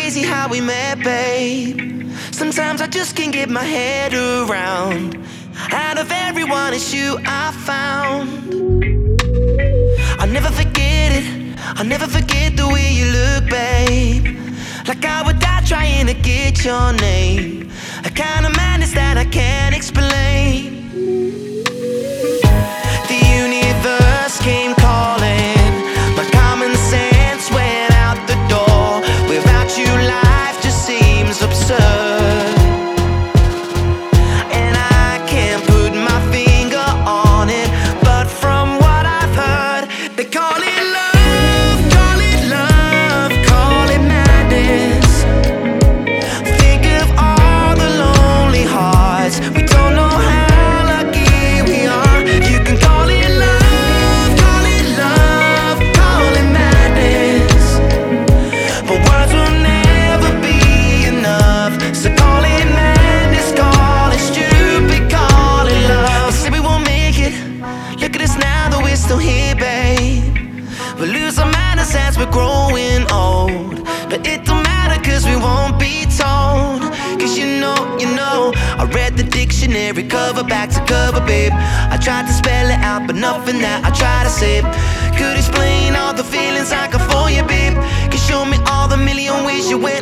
crazy how we met, babe. Sometimes I just can't get my head around. Out of everyone, it's you I found. I'll never forget it, I'll never forget the way you look, babe. Like I would die trying to get your name. A kind of madness that I can't explain. The universe came calling. My common sense went out the door. Without you, life just seems absurd. And I can't put my finger on it, but from what I've heard, they call it love, call it love, call it madness. Think of all the lonely hearts. We don't know how lucky we are. You can call it love, call it love, call it madness. But words will never be enough. So call it madness, call it stupid, call it love. Say we won't make it. Look at us now, though we're still here, babe. We lose our manners as we're growing old. But it don't matter, cause we won't be told. Cause you know, I read the dictionary cover back to cover, babe. I tried to spell it out, but nothing that I try to say could explain all the feelings I got for you, babe. Could show me all the million ways you went